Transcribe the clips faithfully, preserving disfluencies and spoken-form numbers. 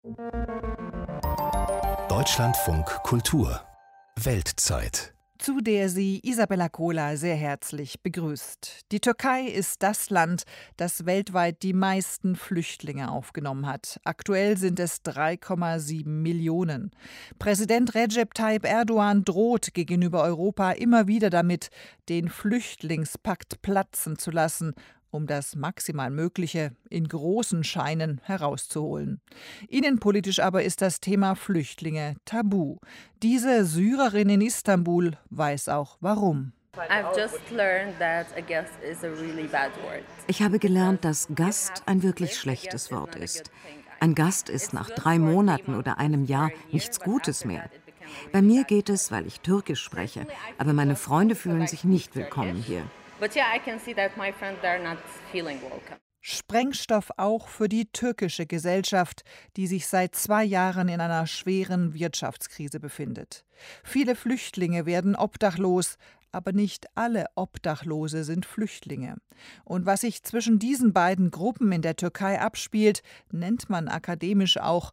Deutschlandfunk Kultur Weltzeit, zu der sie Isabella Kohler sehr herzlich begrüßt. Die Türkei ist das Land, das weltweit die meisten Flüchtlinge aufgenommen hat. Aktuell sind es drei Komma sieben Millionen. Präsident Recep Tayyip Erdogan droht gegenüber Europa immer wieder damit, den Flüchtlingspakt platzen zu lassen, um das maximal Mögliche in großen Scheinen herauszuholen. Innenpolitisch aber ist das Thema Flüchtlinge tabu. Diese Syrerin in Istanbul weiß auch warum. Ich habe gelernt, dass Gast ein wirklich schlechtes Wort ist. Ein Gast ist nach drei Monaten oder einem Jahr nichts Gutes mehr. Bei mir geht es, weil ich Türkisch spreche, aber meine Freunde fühlen sich nicht willkommen hier. But yeah, I can see that my friends, they're not feeling welcome. Sprengstoff auch für die türkische Gesellschaft, die sich seit zwei Jahren in einer schweren Wirtschaftskrise befindet. Viele Flüchtlinge werden obdachlos, aber nicht alle Obdachlose sind Flüchtlinge. Und was sich zwischen diesen beiden Gruppen in der Türkei abspielt, nennt man akademisch auch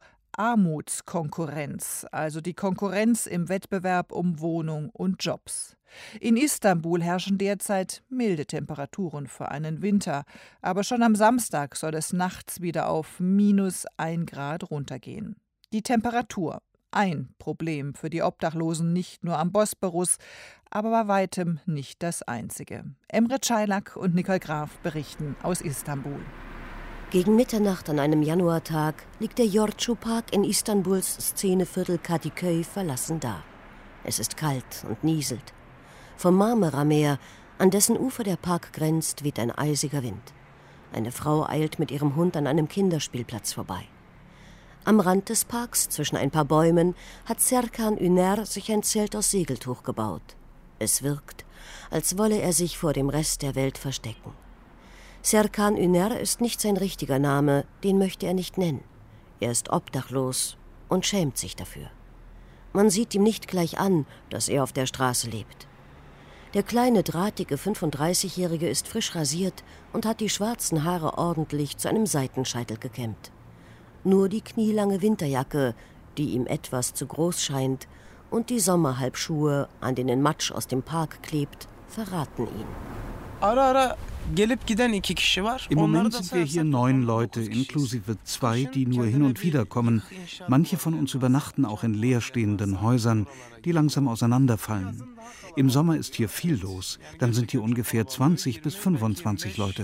Armutskonkurrenz, also die Konkurrenz im Wettbewerb um Wohnung und Jobs. In Istanbul herrschen derzeit milde Temperaturen für einen Winter, aber schon am Samstag soll es nachts wieder auf minus ein Grad runtergehen. Die Temperatur, ein Problem für die Obdachlosen nicht nur am Bosporus, aber bei weitem nicht das einzige. Emre Çaylak und Nicole Graf berichten aus Istanbul. Gegen Mitternacht an einem Januartag liegt der Yorucu Park in Istanbuls Szeneviertel Kadıköy verlassen da. Es ist kalt und nieselt. Vom Marmara-Meer, an dessen Ufer der Park grenzt, weht ein eisiger Wind. Eine Frau eilt mit ihrem Hund an einem Kinderspielplatz vorbei. Am Rand des Parks, zwischen ein paar Bäumen, hat Serkan Üner sich ein Zelt aus Segeltuch gebaut. Es wirkt, als wolle er sich vor dem Rest der Welt verstecken. Serkan Üner ist nicht sein richtiger Name, den möchte er nicht nennen. Er ist obdachlos und schämt sich dafür. Man sieht ihm nicht gleich an, dass er auf der Straße lebt. Der kleine, drahtige fünfunddreißigjährige ist frisch rasiert und hat die schwarzen Haare ordentlich zu einem Seitenscheitel gekämmt. Nur die knielange Winterjacke, die ihm etwas zu groß scheint, und die Sommerhalbschuhe, an denen Matsch aus dem Park klebt, verraten ihn. Im Moment sind wir hier neun Leute, inklusive zwei, die nur hin und wieder kommen. Manche von uns übernachten auch in leerstehenden Häusern, die langsam auseinanderfallen. Im Sommer ist hier viel los, dann sind hier ungefähr zwanzig bis fünfundzwanzig Leute.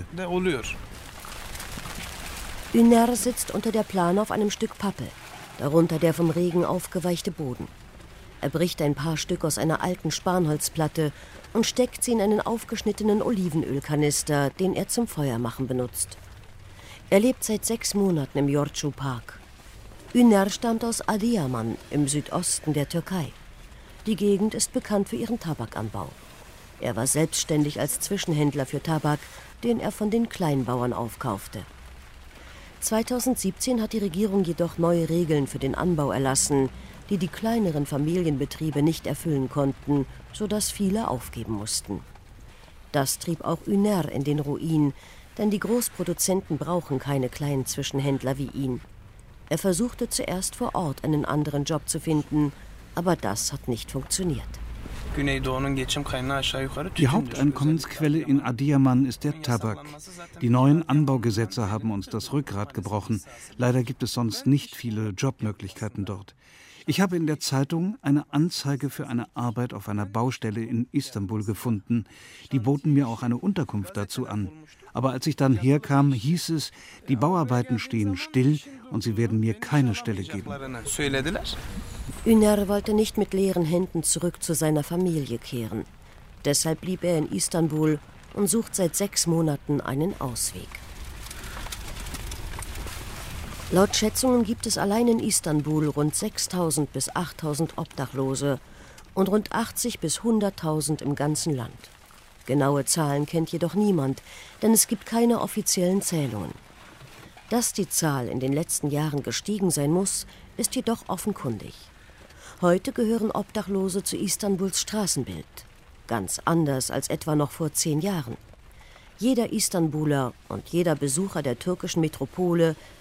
Üner sitzt unter der Plane auf einem Stück Pappe, darunter der vom Regen aufgeweichte Boden. Er bricht ein paar Stück aus einer alten Spanholzplatte und steckt sie in einen aufgeschnittenen Olivenölkanister, den er zum Feuermachen benutzt. Er lebt seit sechs Monaten im Yorucu Park. Üner stammt aus Adıyaman im Südosten der Türkei. Die Gegend ist bekannt für ihren Tabakanbau. Er war selbstständig als Zwischenhändler für Tabak, den er von den Kleinbauern aufkaufte. zweitausendsiebzehn hat die Regierung jedoch neue Regeln für den Anbau erlassen, die die kleineren Familienbetriebe nicht erfüllen konnten, sodass viele aufgeben mussten. Das trieb auch Üner in den Ruin, denn die Großproduzenten brauchen keine kleinen Zwischenhändler wie ihn. Er versuchte zuerst vor Ort einen anderen Job zu finden, aber das hat nicht funktioniert. Die Haupteinkommensquelle in Adıyaman ist der Tabak. Die neuen Anbaugesetze haben uns das Rückgrat gebrochen. Leider gibt es sonst nicht viele Jobmöglichkeiten dort. Ich habe in der Zeitung eine Anzeige für eine Arbeit auf einer Baustelle in Istanbul gefunden. Die boten mir auch eine Unterkunft dazu an. Aber als ich dann herkam, hieß es, die Bauarbeiten stehen still und sie werden mir keine Stelle geben. Üner wollte nicht mit leeren Händen zurück zu seiner Familie kehren. Deshalb blieb er in Istanbul und sucht seit sechs Monaten einen Ausweg. Laut Schätzungen gibt es allein in Istanbul rund sechstausend bis achttausend Obdachlose und rund achtzig bis hunderttausend im ganzen Land. Genaue Zahlen kennt jedoch niemand, denn es gibt keine offiziellen Zählungen. Dass die Zahl in den letzten Jahren gestiegen sein muss, ist jedoch offenkundig. Heute gehören Obdachlose zu Istanbuls Straßenbild. Ganz anders als etwa noch vor zehn Jahren. Jeder Istanbuler und jeder Besucher der türkischen Metropole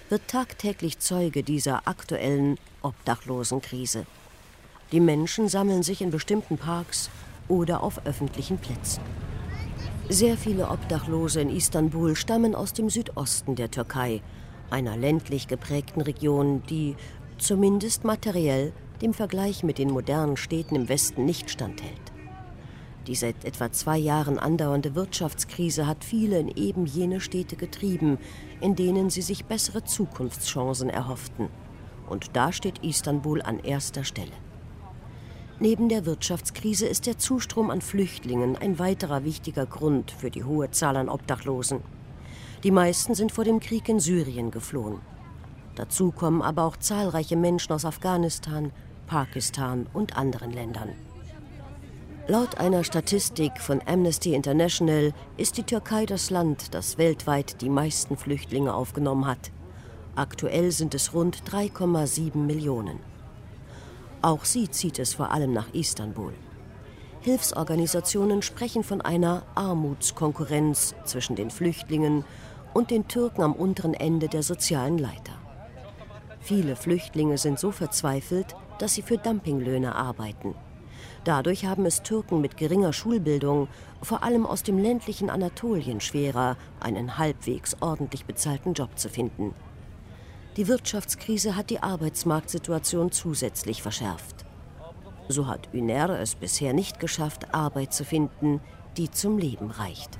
wird tagtäglich Zeuge dieser aktuellen Obdachlosenkrise. Die Menschen sammeln sich in bestimmten Parks oder auf öffentlichen Plätzen. Sehr viele Obdachlose in Istanbul stammen aus dem Südosten der Türkei, einer ländlich geprägten Region, die zumindest materiell dem Vergleich mit den modernen Städten im Westen nicht standhält. Die seit etwa zwei Jahren andauernde Wirtschaftskrise hat viele in eben jene Städte getrieben, in denen sie sich bessere Zukunftschancen erhofften. Und da steht Istanbul an erster Stelle. Neben der Wirtschaftskrise ist der Zustrom an Flüchtlingen ein weiterer wichtiger Grund für die hohe Zahl an Obdachlosen. Die meisten sind vor dem Krieg in Syrien geflohen. Dazu kommen aber auch zahlreiche Menschen aus Afghanistan, Pakistan und anderen Ländern. Laut einer Statistik von Amnesty International ist die Türkei das Land, das weltweit die meisten Flüchtlinge aufgenommen hat. Aktuell sind es rund drei Komma sieben Millionen. Auch sie zieht es vor allem nach Istanbul. Hilfsorganisationen sprechen von einer Armutskonkurrenz zwischen den Flüchtlingen und den Türken am unteren Ende der sozialen Leiter. Viele Flüchtlinge sind so verzweifelt, dass sie für Dumpinglöhne arbeiten. Dadurch haben es Türken mit geringer Schulbildung, vor allem aus dem ländlichen Anatolien, schwerer, einen halbwegs ordentlich bezahlten Job zu finden. Die Wirtschaftskrise hat die Arbeitsmarktsituation zusätzlich verschärft. So hat Üner es bisher nicht geschafft, Arbeit zu finden, die zum Leben reicht.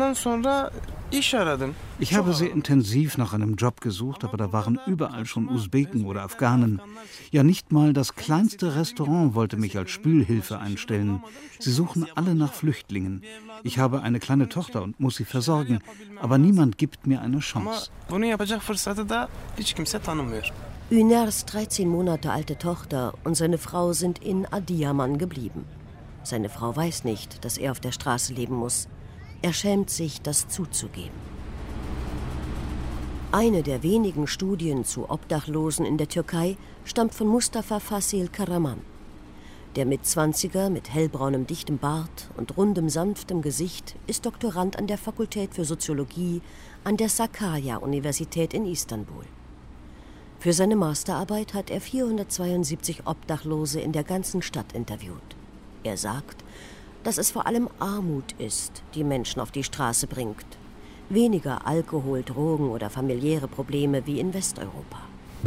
Ich habe sehr intensiv nach einem Job gesucht, aber da waren überall schon Usbeken oder Afghanen. Ja, nicht mal das kleinste Restaurant wollte mich als Spülhilfe einstellen. Sie suchen alle nach Flüchtlingen. Ich habe eine kleine Tochter und muss sie versorgen, aber niemand gibt mir eine Chance. Üners dreizehn Monate alte Tochter und seine Frau sind in Adıyaman geblieben. Seine Frau weiß nicht, dass er auf der Straße leben muss. Er schämt sich, das zuzugeben. Eine der wenigen Studien zu Obdachlosen in der Türkei stammt von Mustafa Fasil Karaman. Der Mitzwanziger mit hellbraunem dichtem Bart und rundem sanftem Gesicht ist Doktorand an der Fakultät für Soziologie an der Sakarya-Universität in Istanbul. Für seine Masterarbeit hat er vierhundertzweiundsiebzig Obdachlose in der ganzen Stadt interviewt. Er sagt, dass es vor allem Armut ist, die Menschen auf die Straße bringt. Weniger Alkohol, Drogen oder familiäre Probleme wie in Westeuropa.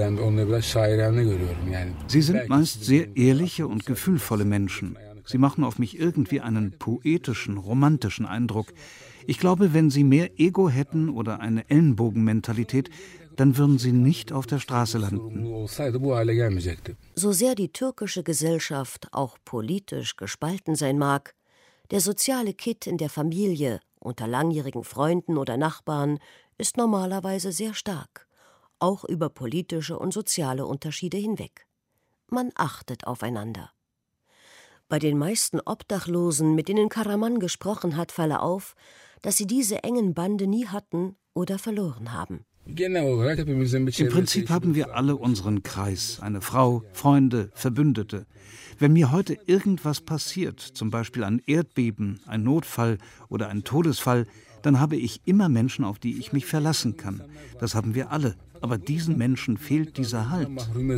Sie sind meist sehr ehrliche und gefühlvolle Menschen. Sie machen auf mich irgendwie einen poetischen, romantischen Eindruck. Ich glaube, wenn sie mehr Ego hätten oder eine Ellenbogenmentalität, dann würden sie nicht auf der Straße landen. So sehr die türkische Gesellschaft auch politisch gespalten sein mag, der soziale Kitt in der Familie, unter langjährigen Freunden oder Nachbarn ist normalerweise sehr stark, auch über politische und soziale Unterschiede hinweg. Man achtet aufeinander. Bei den meisten Obdachlosen, mit denen Karaman gesprochen hat, falle auf, dass sie diese engen Bande nie hatten oder verloren haben. Im Prinzip haben wir alle unseren Kreis, eine Frau, Freunde, Verbündete. Wenn mir heute irgendwas passiert, zum Beispiel ein Erdbeben, ein Notfall oder ein Todesfall, dann habe ich immer Menschen, auf die ich mich verlassen kann. Das haben wir alle. Aber diesen Menschen fehlt dieser Halt.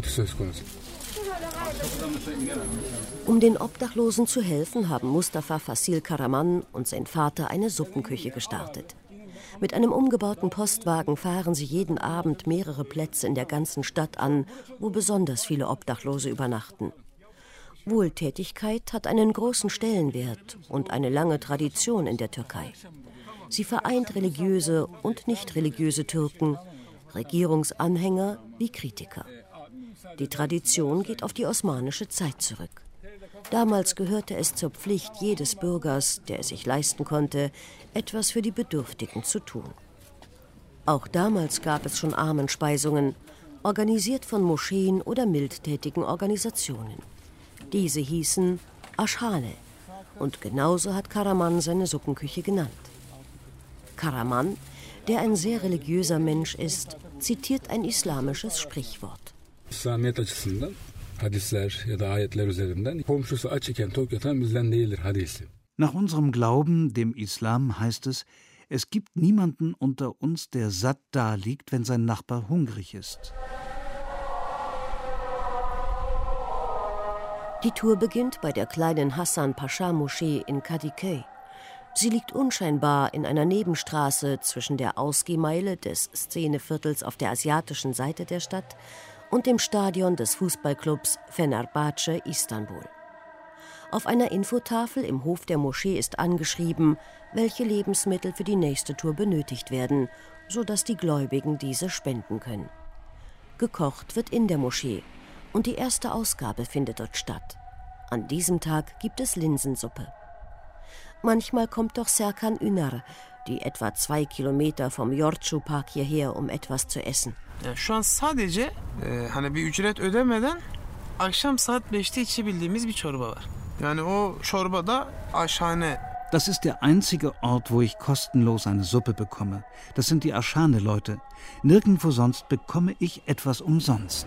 Um den Obdachlosen zu helfen, haben Mustafa Fasil Karaman und sein Vater eine Suppenküche gestartet. Mit einem umgebauten Postwagen fahren sie jeden Abend mehrere Plätze in der ganzen Stadt an, wo besonders viele Obdachlose übernachten. Wohltätigkeit hat einen großen Stellenwert und eine lange Tradition in der Türkei. Sie vereint religiöse und nicht religiöse Türken, Regierungsanhänger wie Kritiker. Die Tradition geht auf die osmanische Zeit zurück. Damals gehörte es zur Pflicht jedes Bürgers, der es sich leisten konnte, etwas für die Bedürftigen zu tun. Auch damals gab es schon Armenspeisungen, organisiert von Moscheen oder mildtätigen Organisationen. Diese hießen Aschhane und genauso hat Karaman seine Suppenküche genannt. Karaman, der ein sehr religiöser Mensch ist, zitiert ein islamisches Sprichwort. Nach unserem Glauben, dem Islam, heißt es, Es gibt niemanden unter uns, der satt daliegt, wenn sein Nachbar hungrig ist. Die Tour beginnt bei der kleinen Hassan-Pascha-Moschee in Kadıköy. Sie liegt unscheinbar in einer Nebenstraße zwischen der Ausgehmeile des Szeneviertels auf der asiatischen Seite der Stadt und dem Stadion des Fußballclubs Fenerbahce Istanbul. Auf einer Infotafel im Hof der Moschee ist angeschrieben, welche Lebensmittel für die nächste Tour benötigt werden, sodass die Gläubigen diese spenden können. Gekocht wird in der Moschee und die erste Ausgabe findet dort statt. An diesem Tag gibt es Linsensuppe. Manchmal kommt doch Serkan Üner, die etwa zwei Kilometer vom Yoğurtçu Park hierher, um etwas zu essen. Ya şu an sadece e, hani bir ücret ödemeden akşam saat beşte içebildiğimiz bir çorba var. Yani o çorba da aşhane. Das ist der einzige Ort, wo ich kostenlos eine Suppe bekomme. Das sind die Aschane-Leute. Nirgendwo sonst bekomme ich etwas umsonst.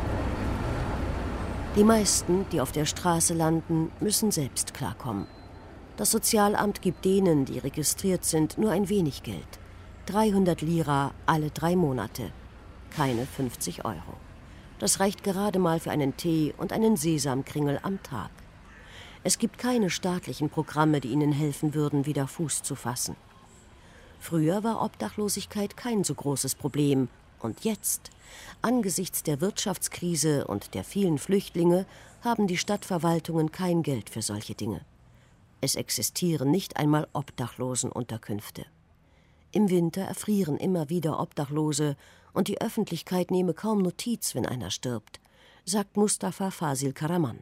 Die meisten, die auf der Straße landen, müssen selbst klarkommen. Das Sozialamt gibt denen, die registriert sind, nur ein wenig Geld. dreihundert Lira alle drei Monate. Keine fünfzig Euro. Das reicht gerade mal für einen Tee und einen Sesamkringel am Tag. Es gibt keine staatlichen Programme, die ihnen helfen würden, wieder Fuß zu fassen. Früher war Obdachlosigkeit kein so großes Problem. Und jetzt, angesichts der Wirtschaftskrise und der vielen Flüchtlinge, haben die Stadtverwaltungen kein Geld für solche Dinge. Es existieren nicht einmal Obdachlosenunterkünfte. Im Winter erfrieren immer wieder Obdachlose und die Öffentlichkeit nehme kaum Notiz, wenn einer stirbt, sagt Mustafa Fasil Karaman.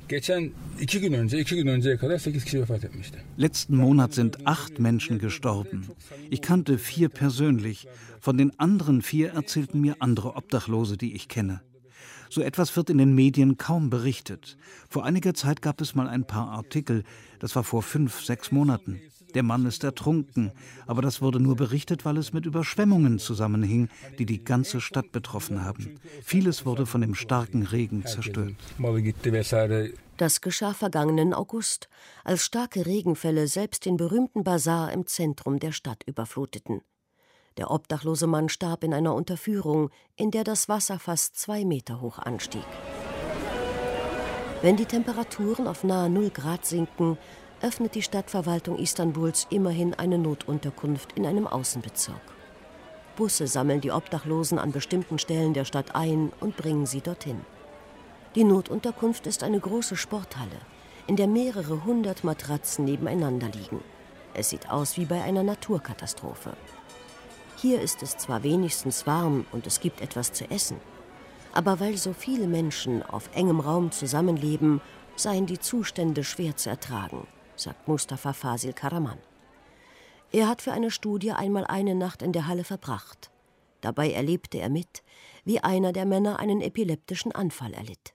Letzten Monat sind acht Menschen gestorben. Ich kannte vier persönlich. Von den anderen vier erzählten mir andere Obdachlose, die ich kenne. So etwas wird in den Medien kaum berichtet. Vor einiger Zeit gab es mal ein paar Artikel. Das war vor fünf, sechs Monaten. Der Mann ist ertrunken. Aber das wurde nur berichtet, weil es mit Überschwemmungen zusammenhing, die die ganze Stadt betroffen haben. Vieles wurde von dem starken Regen zerstört. Das geschah vergangenen August, als starke Regenfälle selbst den berühmten Basar im Zentrum der Stadt überfluteten. Der obdachlose Mann starb in einer Unterführung, in der das Wasser fast zwei Meter hoch anstieg. Wenn die Temperaturen auf nahe null Grad sinken, öffnet die Stadtverwaltung Istanbuls immerhin eine Notunterkunft in einem Außenbezirk. Busse sammeln die Obdachlosen an bestimmten Stellen der Stadt ein und bringen sie dorthin. Die Notunterkunft ist eine große Sporthalle, in der mehrere hundert Matratzen nebeneinander liegen. Es sieht aus wie bei einer Naturkatastrophe. Hier ist es zwar wenigstens warm und es gibt etwas zu essen, aber weil so viele Menschen auf engem Raum zusammenleben, seien die Zustände schwer zu ertragen, sagt Mustafa Fasil Karaman. Er hat für eine Studie einmal eine Nacht in der Halle verbracht. Dabei erlebte er mit, wie einer der Männer einen epileptischen Anfall erlitt.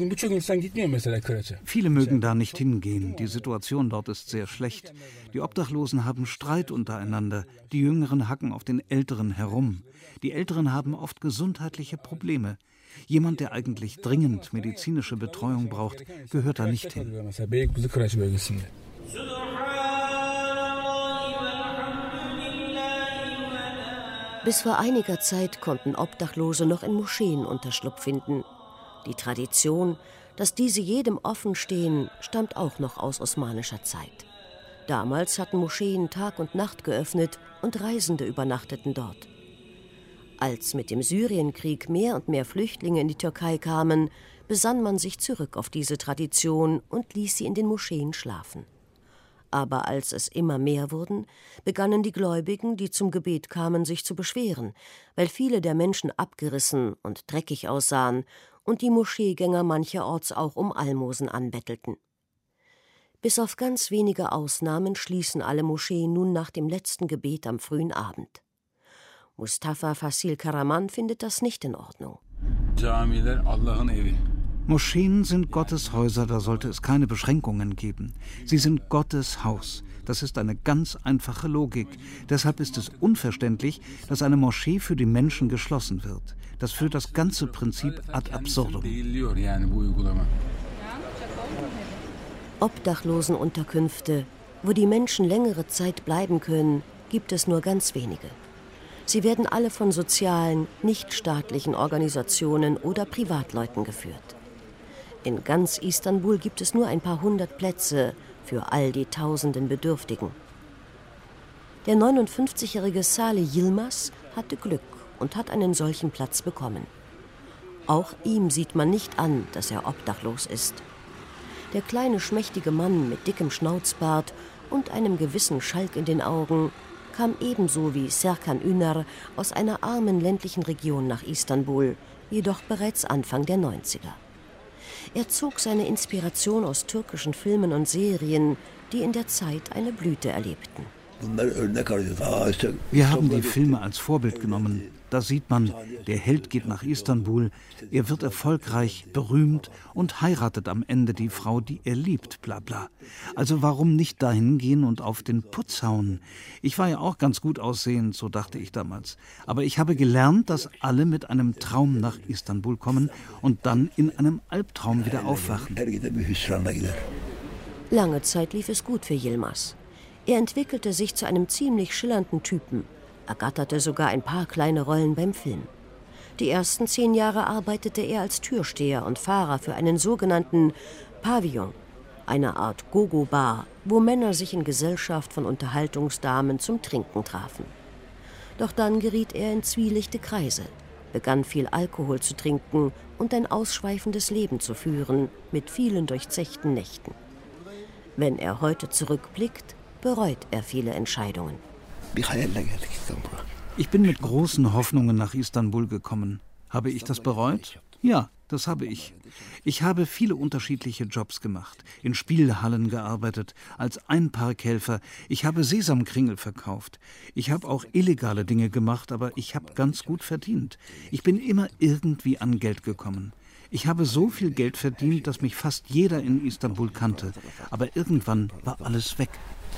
Viele mögen da nicht hingehen. Die Situation dort ist sehr schlecht. Die Obdachlosen haben Streit untereinander. Die Jüngeren hacken auf den Älteren herum. Die Älteren haben oft gesundheitliche Probleme. Jemand, der eigentlich dringend medizinische Betreuung braucht, gehört da nicht hin. Bis vor einiger Zeit konnten Obdachlose noch in Moscheen Unterschlupf finden. Die Tradition, dass diese jedem offen stehen, stammt auch noch aus osmanischer Zeit. Damals hatten Moscheen Tag und Nacht geöffnet und Reisende übernachteten dort. Als mit dem Syrienkrieg mehr und mehr Flüchtlinge in die Türkei kamen, besann man sich zurück auf diese Tradition und ließ sie in den Moscheen schlafen. Aber als es immer mehr wurden, begannen die Gläubigen, die zum Gebet kamen, sich zu beschweren, weil viele der Menschen abgerissen und dreckig aussahen und die Moscheegänger mancherorts auch um Almosen anbettelten. Bis auf ganz wenige Ausnahmen schließen alle Moscheen nun nach dem letzten Gebet am frühen Abend. Mustafa Fasil Karaman findet das nicht in Ordnung. Moscheen sind Gottes Häuser, da sollte es keine Beschränkungen geben. Sie sind Gottes Haus. Das ist eine ganz einfache Logik. Deshalb ist es unverständlich, dass eine Moschee für die Menschen geschlossen wird. Das führt das ganze Prinzip ad absurdum. Obdachlosenunterkünfte, wo die Menschen längere Zeit bleiben können, gibt es nur ganz wenige. Sie werden alle von sozialen, nichtstaatlichen Organisationen oder Privatleuten geführt. In ganz Istanbul gibt es nur ein paar hundert Plätze für all die tausenden Bedürftigen. Der neunundfünfzigjährige Salih Yilmaz hatte Glück und hat einen solchen Platz bekommen. Auch ihm sieht man nicht an, dass er obdachlos ist. Der kleine, schmächtige Mann mit dickem Schnauzbart und einem gewissen Schalk in den Augen kam ebenso wie Serkan Üner aus einer armen ländlichen Region nach Istanbul, jedoch bereits Anfang der neunziger. Er zog seine Inspiration aus türkischen Filmen und Serien, die in der Zeit eine Blüte erlebten. Wir haben die Filme als Vorbild genommen. Da sieht man, der Held geht nach Istanbul, er wird erfolgreich, berühmt und heiratet am Ende die Frau, die er liebt, bla bla. Also warum nicht dahin gehen und auf den Putz hauen? Ich war ja auch ganz gut aussehend, so dachte ich damals. Aber ich habe gelernt, dass alle mit einem Traum nach Istanbul kommen und dann in einem Albtraum wieder aufwachen. Lange Zeit lief es gut für Yilmaz. Er entwickelte sich zu einem ziemlich schillernden Typen, ergatterte sogar ein paar kleine Rollen beim Film. Die ersten zehn Jahre arbeitete er als Türsteher und Fahrer für einen sogenannten Pavillon, eine Art Gogo-Bar, wo Männer sich in Gesellschaft von Unterhaltungsdamen zum Trinken trafen. Doch dann geriet er in zwielichte Kreise, begann viel Alkohol zu trinken und ein ausschweifendes Leben zu führen, mit vielen durchzechten Nächten. Wenn er heute zurückblickt, bereut er viele Entscheidungen. Ich bin mit großen Hoffnungen nach Istanbul gekommen. Habe ich das bereut? Ja, das habe ich. Ich habe viele unterschiedliche Jobs gemacht, in Spielhallen gearbeitet, als Einparkhelfer. Ich habe Sesamkringel verkauft. Ich habe auch illegale Dinge gemacht, aber ich habe ganz gut verdient. Ich bin immer irgendwie an Geld gekommen. Ich habe so viel Geld verdient, dass mich fast jeder in Istanbul kannte. Aber irgendwann war alles weg.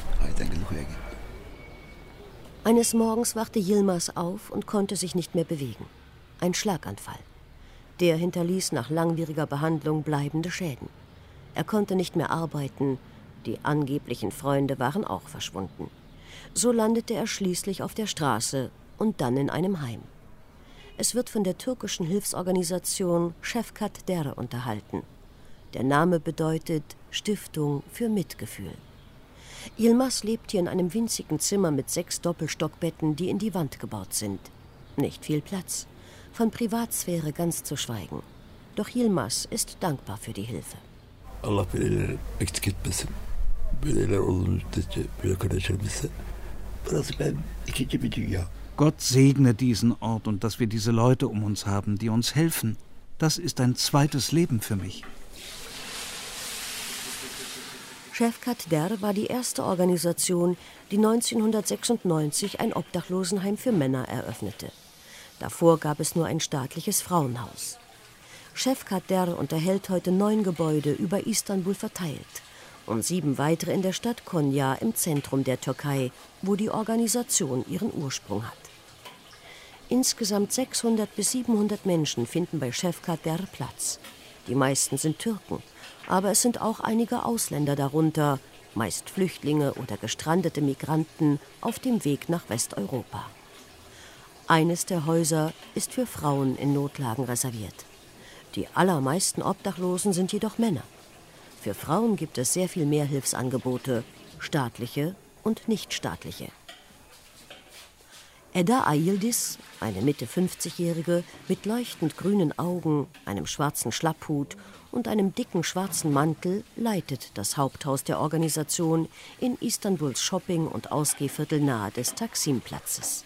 Eines Morgens wachte Yilmaz auf und konnte sich nicht mehr bewegen. Ein Schlaganfall. Der hinterließ nach langwieriger Behandlung bleibende Schäden. Er konnte nicht mehr arbeiten, die angeblichen Freunde waren auch verschwunden. So landete er schließlich auf der Straße und dann in einem Heim. Es wird von der türkischen Hilfsorganisation Şefkat Der unterhalten. Der Name bedeutet Stiftung für Mitgefühl. Yilmaz lebt hier in einem winzigen Zimmer mit sechs Doppelstockbetten, die in die Wand gebaut sind. Nicht viel Platz, von Privatsphäre ganz zu schweigen. Doch Yilmaz ist dankbar für die Hilfe. Allah böyleleri eksik etmesin. Böyleler olur müddetçe, böyle kardeşlerimizse. Burası ben ikinci bir dünya. Gott segne diesen Ort und dass wir diese Leute um uns haben, die uns helfen. Das ist ein zweites Leben für mich. Şefkat Der war die erste Organisation, die neunzehnhundertsechsundneunzig ein Obdachlosenheim für Männer eröffnete. Davor gab es nur ein staatliches Frauenhaus. Şefkat Der unterhält heute neun Gebäude über Istanbul verteilt und sieben weitere in der Stadt Konya im Zentrum der Türkei, wo die Organisation ihren Ursprung hat. Insgesamt sechshundert bis siebenhundert Menschen finden bei Şefkat Der Platz. Die meisten sind Türken, aber es sind auch einige Ausländer darunter, meist Flüchtlinge oder gestrandete Migranten auf dem Weg nach Westeuropa. Eines der Häuser ist für Frauen in Notlagen reserviert. Die allermeisten Obdachlosen sind jedoch Männer. Für Frauen gibt es sehr viel mehr Hilfsangebote, staatliche und nichtstaatliche. Eda Ayıldız, eine Mitte fünfzigjährige mit leuchtend grünen Augen, einem schwarzen Schlapphut und einem dicken schwarzen Mantel, leitet das Haupthaus der Organisation in Istanbuls Shopping- und Ausgehviertel nahe des Taksim-Platzes.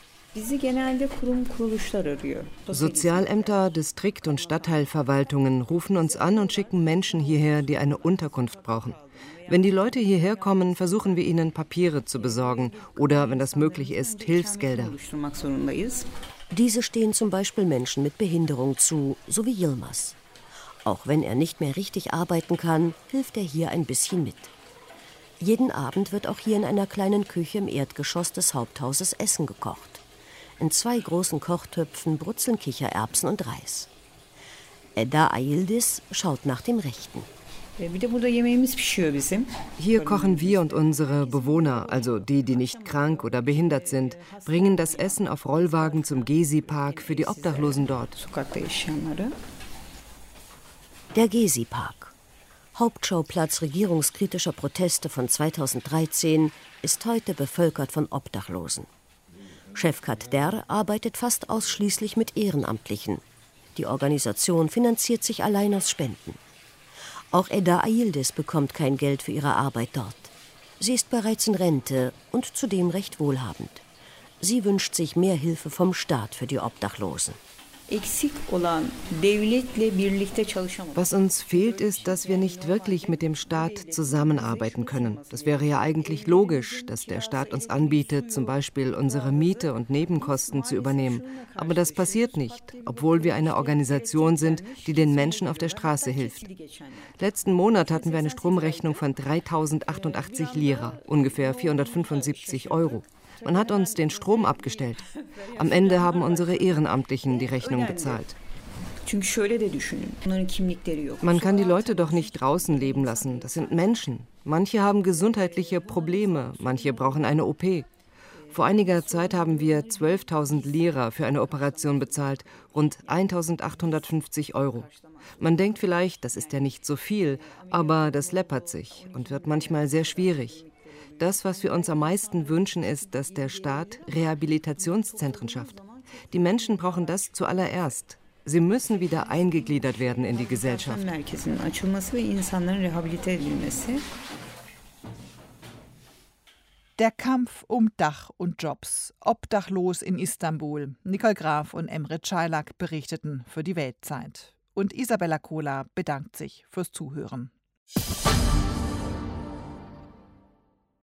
Sozialämter, Distrikt- und Stadtteilverwaltungen rufen uns an und schicken Menschen hierher, die eine Unterkunft brauchen. Wenn die Leute hierher kommen, versuchen wir ihnen Papiere zu besorgen oder, wenn das möglich ist, Hilfsgelder. Diese stehen zum Beispiel Menschen mit Behinderung zu, so wie Yilmaz. Auch wenn er nicht mehr richtig arbeiten kann, hilft er hier ein bisschen mit. Jeden Abend wird auch hier in einer kleinen Küche im Erdgeschoss des Haupthauses Essen gekocht. In zwei großen Kochtöpfen brutzeln Kichererbsen und Reis. Eda Ayıldız schaut nach dem Rechten. Hier kochen wir und unsere Bewohner, also die, die nicht krank oder behindert sind, bringen das Essen auf Rollwagen zum Gezi-Park für die Obdachlosen dort. Der Gezi-Park, Hauptschauplatz regierungskritischer Proteste von zweitausenddreizehn, ist heute bevölkert von Obdachlosen. Şefkat Der arbeitet fast ausschließlich mit Ehrenamtlichen. Die Organisation finanziert sich allein aus Spenden. Auch Eda Ayildiz bekommt kein Geld für ihre Arbeit dort. Sie ist bereits in Rente und zudem recht wohlhabend. Sie wünscht sich mehr Hilfe vom Staat für die Obdachlosen. Was uns fehlt, ist, dass wir nicht wirklich mit dem Staat zusammenarbeiten können. Das wäre ja eigentlich logisch, dass der Staat uns anbietet, zum Beispiel unsere Miete und Nebenkosten zu übernehmen. Aber das passiert nicht, obwohl wir eine Organisation sind, die den Menschen auf der Straße hilft. Letzten Monat hatten wir eine Stromrechnung von dreitausendachthundertachtzig Lira, ungefähr vierhundertfünfundsiebzig Euro. Man hat uns den Strom abgestellt. Am Ende haben unsere Ehrenamtlichen die Rechnung bezahlt. Man kann die Leute doch nicht draußen leben lassen. Das sind Menschen. Manche haben gesundheitliche Probleme, manche brauchen eine O P. Vor einiger Zeit haben wir zwölftausend Lira für eine Operation bezahlt, rund eintausendachthundertfünfzig Euro. Man denkt vielleicht, das ist ja nicht so viel, aber das läppert sich und wird manchmal sehr schwierig. Das, was wir uns am meisten wünschen, ist, dass der Staat Rehabilitationszentren schafft. Die Menschen brauchen das zuallererst. Sie müssen wieder eingegliedert werden in die Gesellschaft. Der Kampf um Dach und Jobs. Obdachlos in Istanbul. Nicole Graf und Emre Çaylak berichteten für die Weltzeit. Und Isabella Kohler bedankt sich fürs Zuhören.